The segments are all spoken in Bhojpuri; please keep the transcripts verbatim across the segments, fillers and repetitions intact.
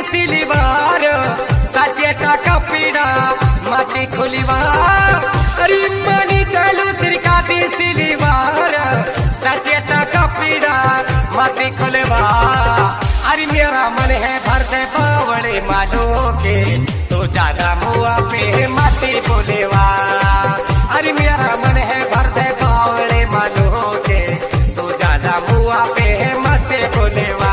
सिलीवार सचेता कपड़ा माटी खुलीवार अरे मनी चलू सिरकाती सिलीवार सचेता कपड़ा माटी खुलीवार अरे मेरा मन है भरते बावड़े मानो के तो ज्यादा मुआ पे माटी बोलेवा अरे मेरा मन है भरते बावड़े मानो के तो ज्यादा मुआ पे माटी बोलेवा।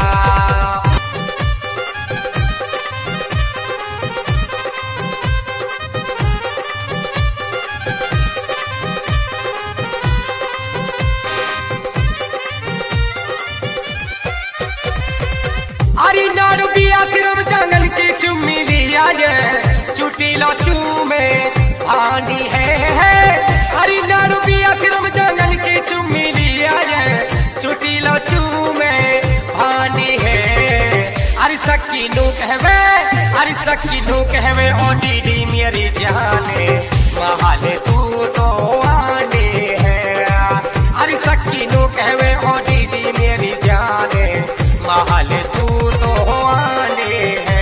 अरे नाड़ू बिया सिर्फ जंगल की चुम्मी लिया जे चुटी लो चूमे भांडी है, है। अरे नाड़ू बिया सिर्फ जंगल की चुम्मी लिया जे चुटी लो चूमे भांडी है। अरे सखी नू कहवे अरे सखी नू कहवे ओ दीदी मेरी जाने महाले तू तो आने है। अरे सखी नू कहवे ओ दीदी मेरी जाने महाले तू तो आने है।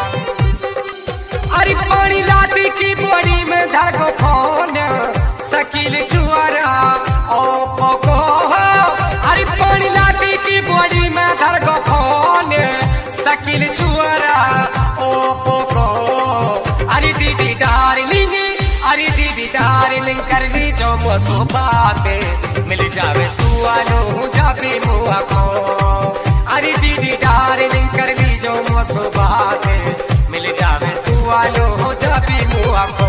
अरे पानी लाती की बड़ी में धरको फोन सकील चुआरा ओ पोको अरे पानी लाती की बड़ी में धरको फोन सकील चुआरा ओ पोको अरे दीदी डार्लिंग अरे दीदी डार्लिंग कर दी जो मुझको बाते मिल जावे तू आनो जाबी मुआ को अरे दीदी डार्लिंग कर दी जो मुझको बाते मिल जावे तू आनो जाबी मुआ को।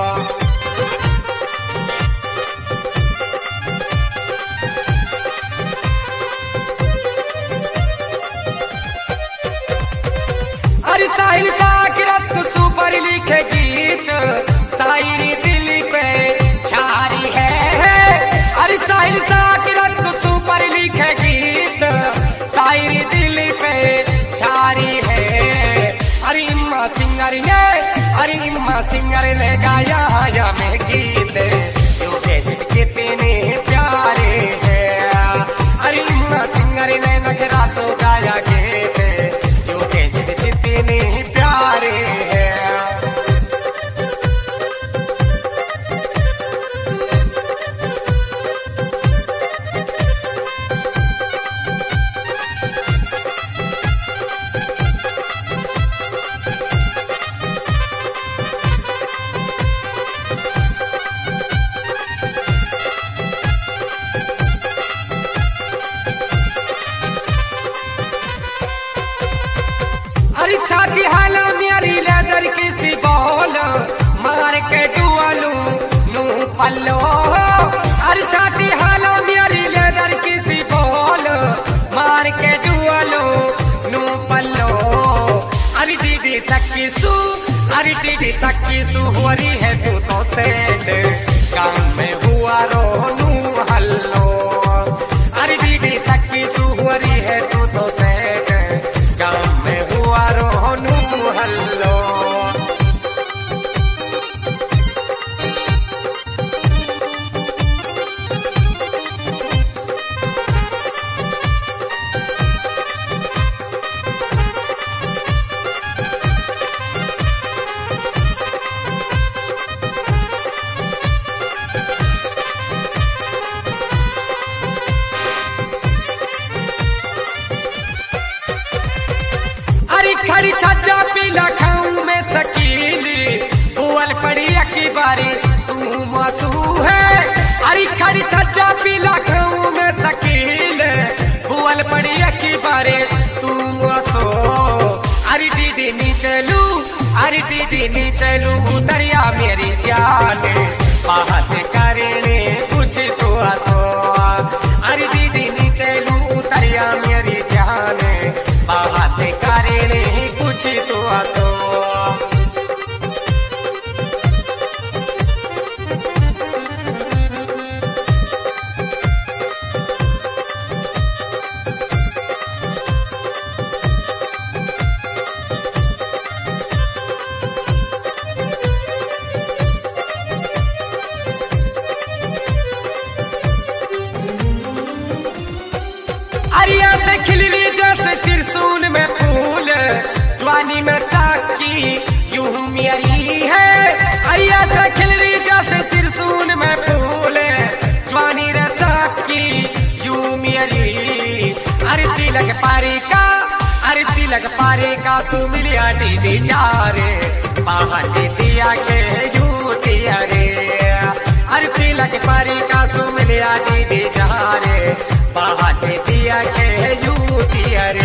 अरे साहिल साकिरत को सुपर लिखे गीत शायरी दिल पे छारी है। अरे साहिल साकिरत को सुपर लिखे गीत शायरी दिल पे छारी है। अरे इम्मा सिंगर ने अरे इम्मा सिंगर ने गाया या में गीत जो कितने प्यारे हैं। अरे इम्मा सिंगर ने नखरा तो गाया गीत जो कितने प्यारे हैं। अरे छाती हाला मेरी लेदर की सी बॉल मार के डुअलू नू पल्लो अरे छाती हाला मेरी लेदर की सी बॉल मार के डुअलू नू पल्लो अरे दीदी सक्की सू अरे दीदी सक्की सू हो रही है तू तो सेठ काम में हुआ रो नू हल्लो अरे दीदी सक्की सू हो रही है तू तो सेठ काम में हुआ रो नू हल्लो। अरे खड़ी छज्जा पीला खाऊं में सकीली बुअल पड़ी की बारी तू मासू है। अरे खड़ी छज्जा पीला खाऊं में सकील बुअल पड़ी की बारी तू मासू अरे दीदी नी चलू अरे दीदी नी चलू दरिया मेरी जान बात करने कुछ तो आसो अरे दीदी नी चलू दरिया मेरी जान बात करने कुछ तो आसो। पारी का अरे तिलक पारी का तू मिलिया दीदी चारे पहाटे दिया के झूठी अरे अरे तिलक पारी का तू मिलिया दीदी चारे पहाटे दिया के झूठी अरे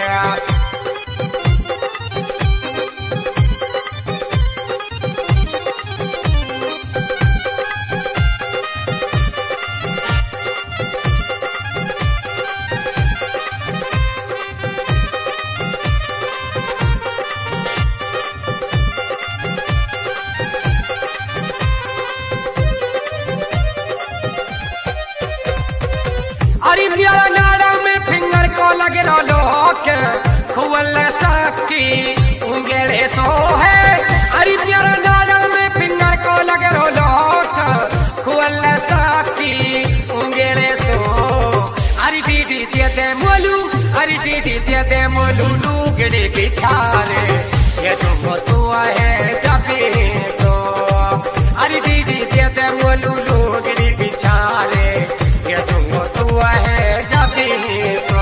अरे प्यारा नाड़ा में फिंगर को लगे रो लोक खुवल सकी उंगेड़े सो है अरे प्यारा नाड़ा में फिंगर को लगे रो लोक खुवल सकी उंगेड़े सो अरे दीदी दे दे मोलू अरे दीदी दे दे मोलू लूगड़े बिछारे ये तुम तो है जबे तो अरे दीदी दे दे मोलू लूगड़े बिछारे ये तुम तो है जबे सो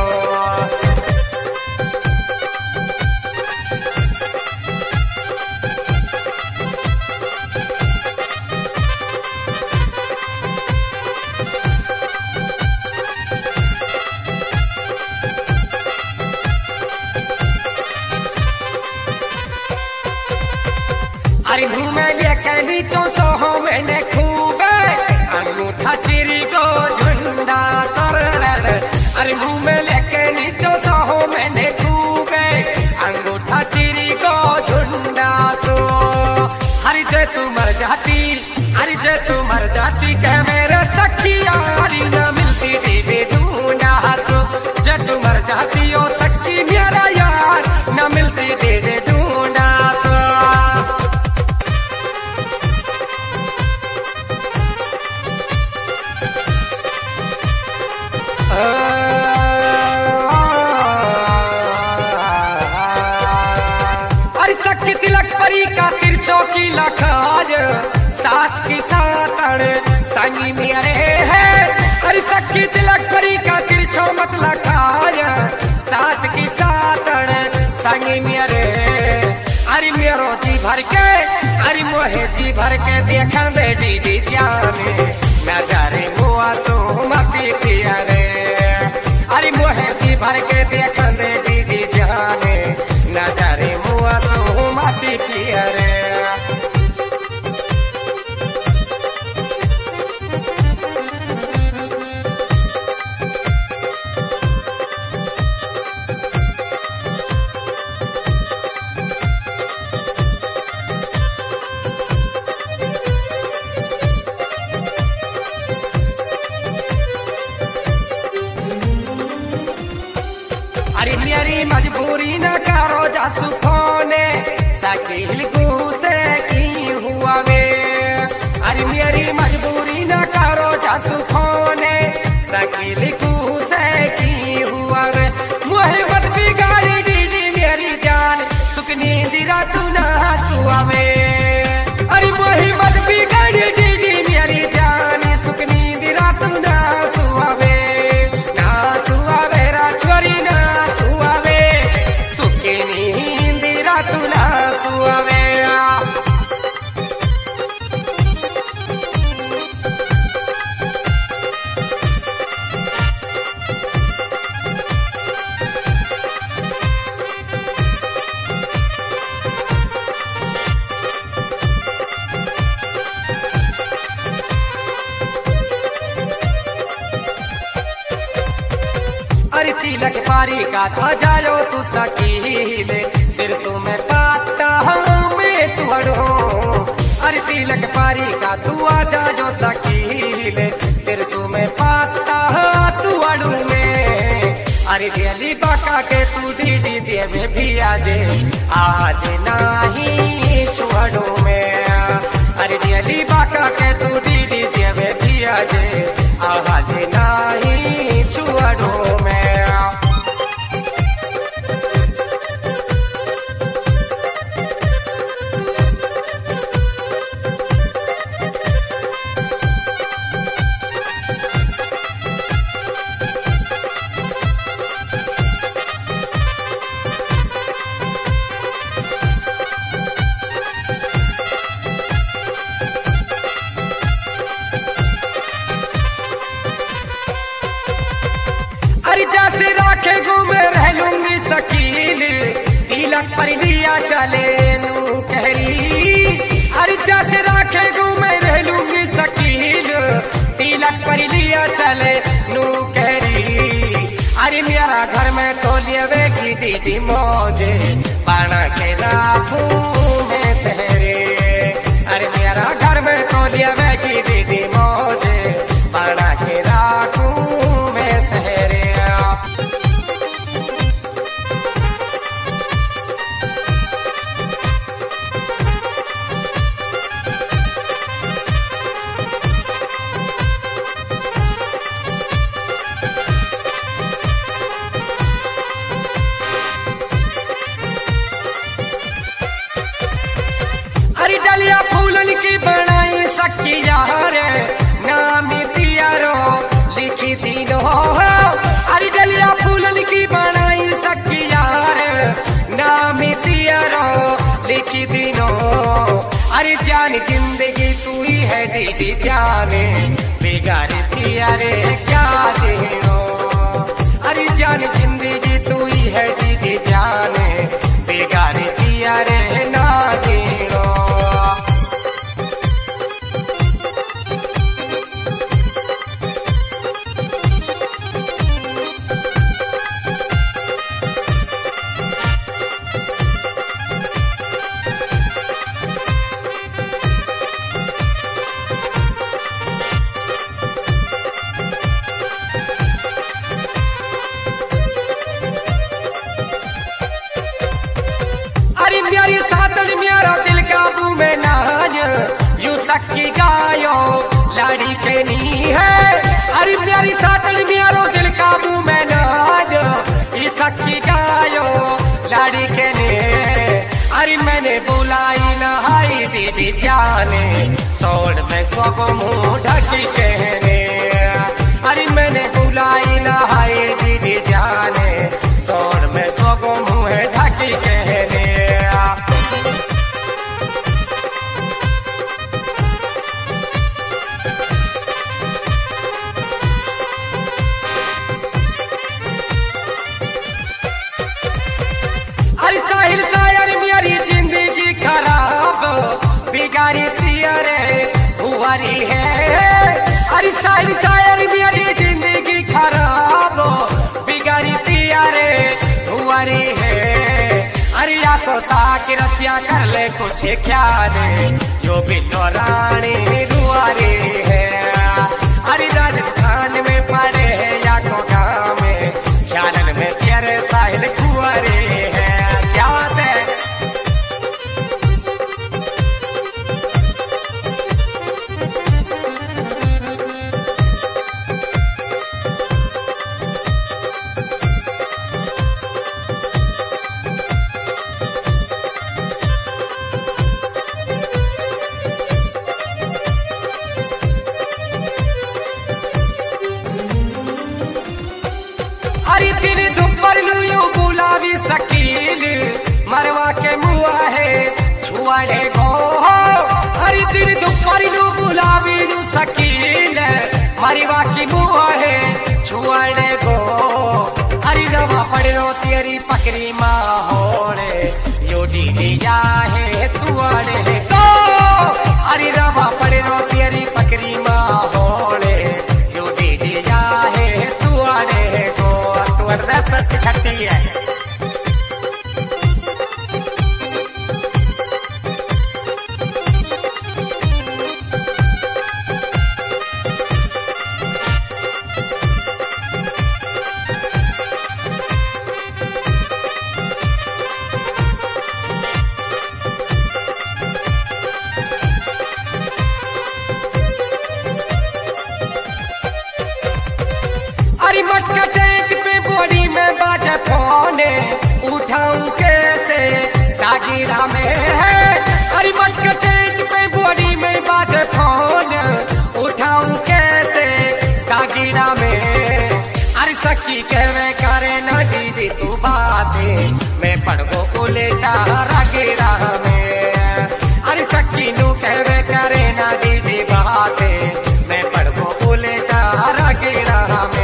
अरे घूमे लेके नीचों सो हो मैंने खूबे अंगूठा चिरी को झुंडा सर अरे घूमे लेके नीचों सो हो मैंने खूबे अंगूठा चिरी को झुंडा सो हरी जे तू मर जाती अरे जे तू मर जाती कह मेरे सखिया हरी न मिलती दीदी ढूंढा तो जे तू मर जाती ओ सखी मेरा यार न मिलती दीदी ढूंढा तो अरे सखी तिलक परी का तिरछो की लखाज साथ की सातड़ संगी मेरे है अरे सखी तिलक परी का तिरछो मत लखाज साथ की सातड़ संगी मेरे अरे मेरो जी भर के अरे मोहे जी भर के देखन दे दीदी जाने नजारे मुआ तो मती पियारे अरे मोहे जी भर के देखन दे दीदी जाने नजारे मुआ तो मती पियारे अरे मेरी मजबूरी न करो जासू फोने सकील गुस्से की हुआ वे अरे मेरी मजबूरी न करो जासू फोने सकील गुस्से की हुआ वे मोहब्बत बिगाड़ी दीदी मेरी जान सुकनी दिरा तू ना छुआ वे अरे मोहब्बत बिगाड़ी दीदी मेरी जान सुकनी दिरा तू ना छुआ वे ना छुआ वे राजवरी ना तुला सुवे अरे तिलक पारी का तो जायो तू सकीले सिरसों में पाता हमें तुहड़ो अरे तिलक पारी का तू आ जायो सकीले सिरसों में पाता तुहड़ू में अरे दिली बाका के तू दीदी देवे भी आजे आज नाही छुहड़ो में अरे दिली बाका के तू दीदी देवे भी आजे आज नाही छुहड़ो में तिलक पर लिया चले नू कहरी अरे जैसे राखे घूमे रहलूंगी शकील तिलक पर लिया चले नू कहरी अरे मेरा घर में तो लेवेगी दीदी मौजे बना के राखू मैं सहरे अरे मेरा घर में तो लेवेगी दीदी मौजे बना के राखू मैं सहरे डलिया फूलन की बनाई सखिया रे नाम पियारो लिखी दीनो अरे डलिया फूलन की बनाई सखिया रे नाम पियारो लिखी दीनो अरे जान जिंदगी तू ही है दीदी जाने बिगाड़ी पिया रे क्या देनो अरे जान जिंदगी तू ही है दीदी जाने बिगाड़ी पिया रे ना देनो मेरी सातड़ मेरा दिल काबू में नाज यू सखी गायो लाड़ी के नी है अरे मेरी सातड़ मेरा दिल काबू में नाज ये सखी गायो लाड़ी के नी अरे मैंने बुलाई नहाई दीदी जाने सोड़ में सब मुंह ढकी कहने अरे मैंने बुलाई नहाई दीदी जाने सोड़ में सब मुंह ढकी कहने साहिल शायर मेरी जिंदगी खराब बिगाड़ी पियरे हुआरी है अरे साहिल शायर मेरी जिंदगी खराब बिगाड़ी पियरे हुआरी है अरे या तो ताकि रसिया कर ले कुछ ख्याल जो बिनो रानी रुआरी है अरे राजस्थान में पड़े है या तो गाँव में ख्याल में प्यारे साहिल कुआरे है अरे तेरे दुपर लुयो बुलावी शकील मरवा के मुआ है छुआड़े गो अरे तेरे दुपर लू बुलावी लू शकील मरवा की मुआ है छुआड़े गो अरे रवा पड़ो तेरी पकड़ी माँ होड़े यो दीदी जा है तुआड़े गो अरे रवा पड़ो तेरी पकड़ी माँ होड़े यो दीदी जा है तुआड़े गो रस खट्टी है अरे मटका टैंक पे बॉडी में बाजा फोने उठाऊं कैसे सागिरा में है अरे मटका टैंक पे बॉडी में बाजा फोन उठाऊं कैसे सागिरा में अरे सखी कहवे करे न दीदी तू बातें मैं पढ़ो उलेटा रागिरा में अरे सखी नू कहवे करे न दीदी बातें मैं पढ़ो उलेटा रागिरा में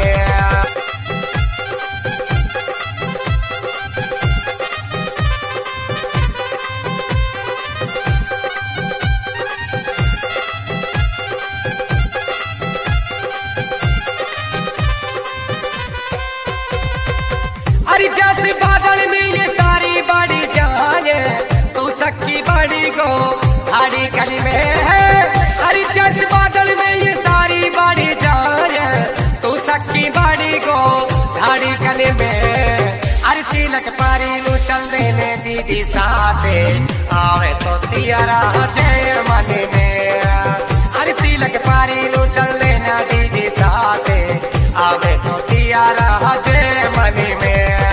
बड़ी गो धाड़ी गली में है। अरे जस बादल में ये सारी बड़ी जाए तू सक्की बड़ी गो धाड़ी गली में। अरे तिलक पारी लू चल देने दीदी साथे आवे तो तियारा जय मन में। अरे तिलक पारी लू चल देना दीदी साथे आवे तो तियारा जय मन में।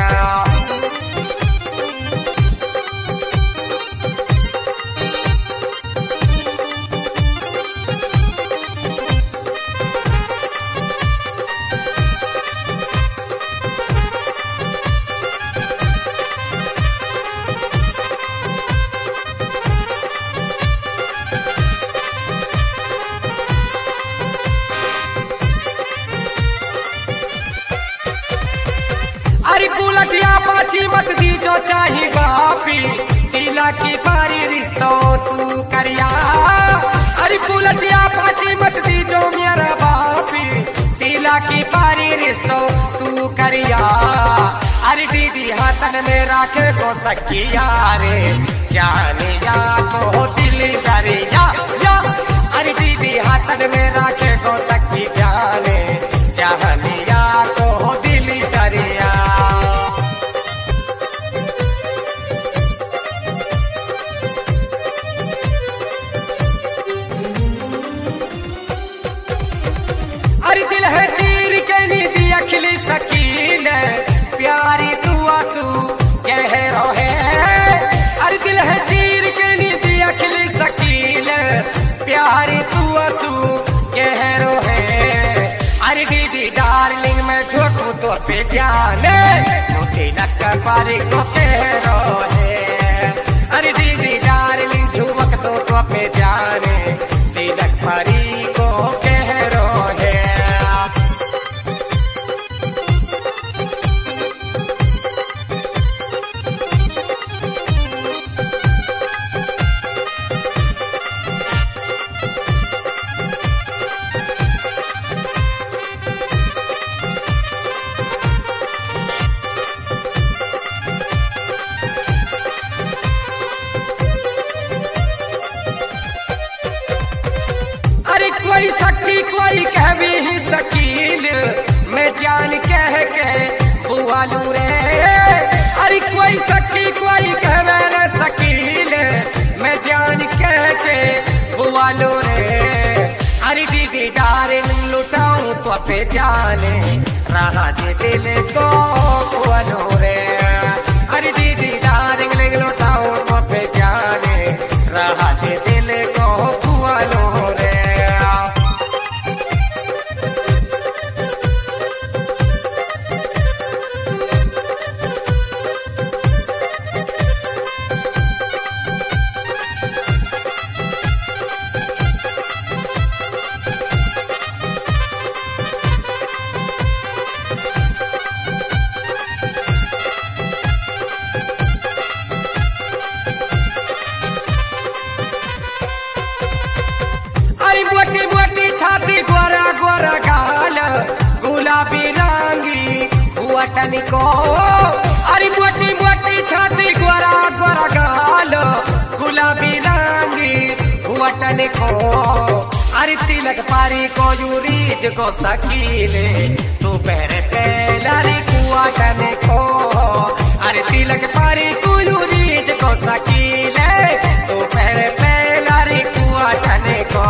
अरे बुलटिया पाची मत दी जो चाही बापी तिला की बारी रिश्तों तू करिया। अरे बुलटिया पाची मत दी जो मेरा बापी तिला की बारी रिश्तों तू करिया। अरे दीदी हाथन में राखे को सकिया रे जाने या तो दिल करिया या। अरे दीदी हाथन में राखे को सकी जाने जाने या तो दिल करिया। अरे दिल है चीर के नीति अखिली सकील प्यारी तू आंसू कह रहे। अरे दिल है चीर के नीति अखिली सकील प्यारी तू आंसू कह रहे। अरे दीदी डार्लिंग मैं झोंकू तो पे जाने मुझे नक पारी को कह रहे। अरे दीदी डार्लिंग झुमक तो तो पे जाने तिलक पारी को कह रहे। अरे कोई सखी कोई कह भी ही सकील मैं जान कह के बुआलू रे। अरे कोई सखी कोई कह मेरे सकील मैं जान कह के बुआलू रे। अरे दीदी डार्लिंग लुटाऊं तो पे जाने रहा दे दिल को बुआलू रे। अरे दीदी डार्लिंग लुटाऊं तो पे जाने रहा दे दिल को बुआलू रे। मोटी मोटी छाती गोरा गोरा गाल गुलाबी रंगी हुआटन को। अरे मोटी मोटी छाती गोरा गोरा गाल गुलाबी रंगी हुआटन को। अरे तिलक पारी को यूरीज को सकीले तू पहरे पहलारी कुआटन को। अरे तिलक पारी को यूरीज को सकीले तू पहरे पहलारी कुआटन को।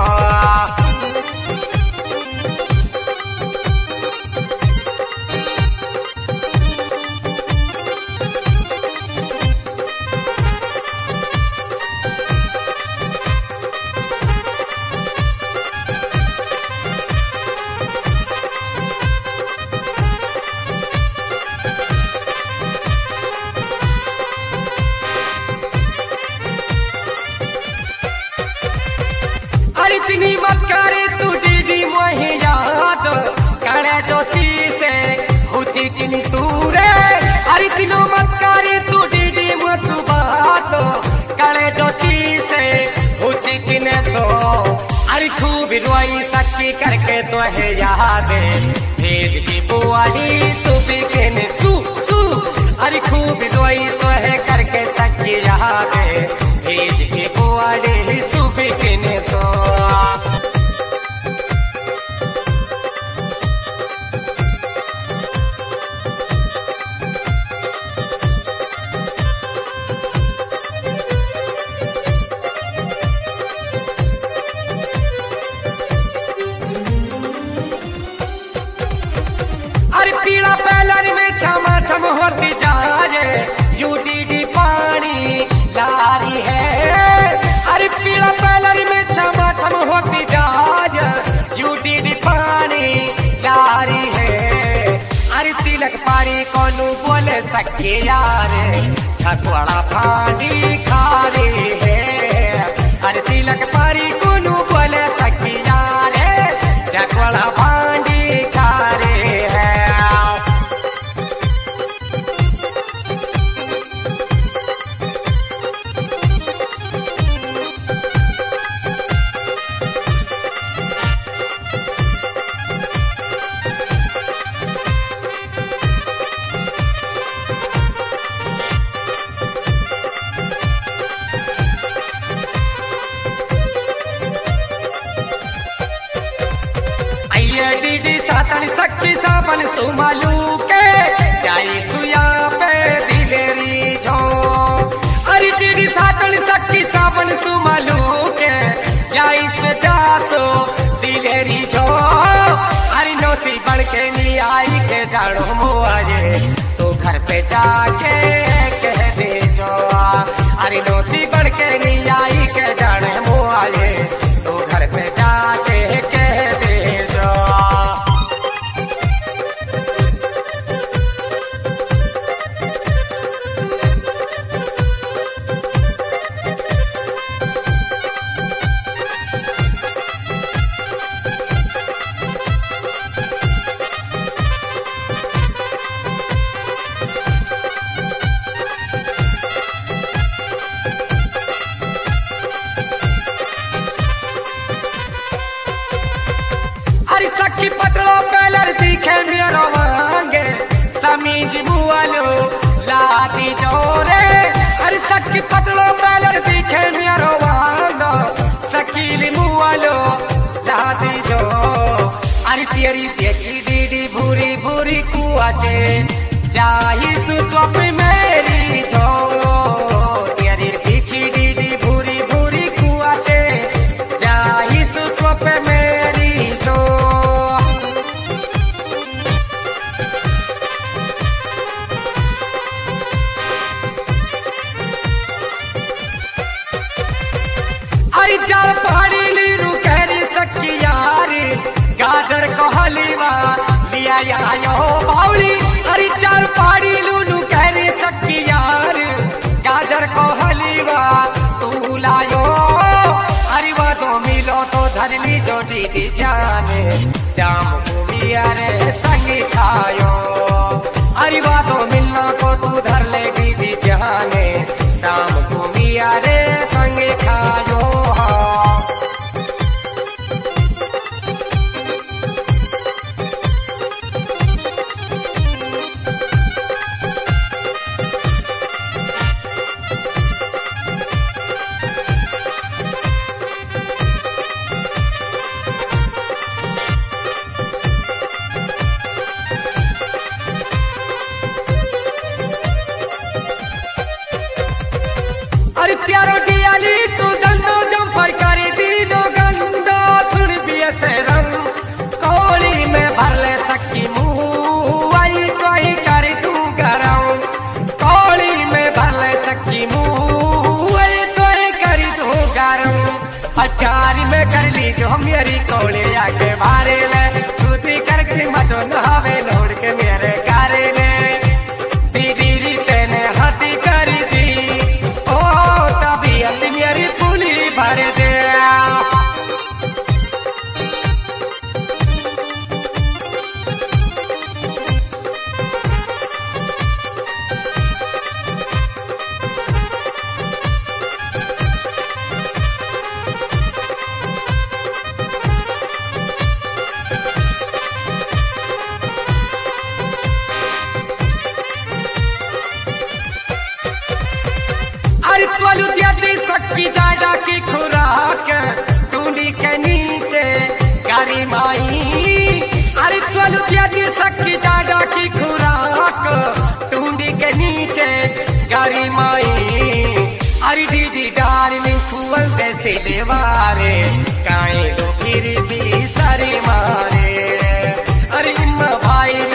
इतनी मत करे तू दीदी मोही याद करे जो चीज़े ऊंची किनी सूरे। अरे तीनों मत करे तू दीदी मुझे बात करे जो चीज़े ऊंची किने तो। अरे खूब रोई सच्ची करके तो है याद भेद की बुआई तू भी कहने तू तू। अरे खूब रोई तो है करके तकी यादे भेज के बुआड़े सुबह के ने तो पीला पैलर में छमा छम होती जाए यूडीडी पानी लारी है। अरे पीला पैलर में छमा छम होती जाए यूडीडी पानी लारी है। अरे तिलक पारी कोनू बोले सके यारे ठकुआ पानी खारे है। अरे तिलक पारी कोनू बोले सके यारे ठकुआ पानी खारे है। दीदी सातन सखी साबन सुमलू के जाई सुया पे दिलेरी छो। अरे दीदी सातन सखी साबन सुमलू के जाई सुजा सो दिलेरी छो। अरे नोसी बन के नी आई के जाड़ो मुआजे तो घर पे जाके कह दे जो। अरे नोसी बन के नी आई के जाड़ो मुआजे तो घर पे जाके कह दे जो। सखी पतलो पैलर दिखे मेरो वांगे समीज बुआलो लादी जोरे। अरे सखी पतलो पैलर दिखे मेरो वांगो सकीली मुआलो लादी जो। अरे तेरी देखी दीदी भूरी भूरी कुआचे जाही सुतप मेरी जो। तेरी देखी दीदी भूरी भूरी कुआचे जाही सुतप मेरी जो। अरे चार पहाड़ी लीरू कहरी सखी यारी गाजर को हलीवा लिया आयो बावली। अरे चार पहाड़ी लूलू कहरी सखी यार गाजर को हलीवा तू लायो। अरे वो तो मिलो तो धरली जो दीदी जाने जाम घूमिया रे संगी खायो। अरे वो तो मिलना को तू धर ले दीदी जाने जाम घूमिया रे संगी खायो। सोलू की सखी जाडा की खुराक टूंडी के नीचे गाड़ी माई अरे दीदी डार्लिंग फूल जैसे देवारे काए लो फिर भी सारे मारे अरे भाई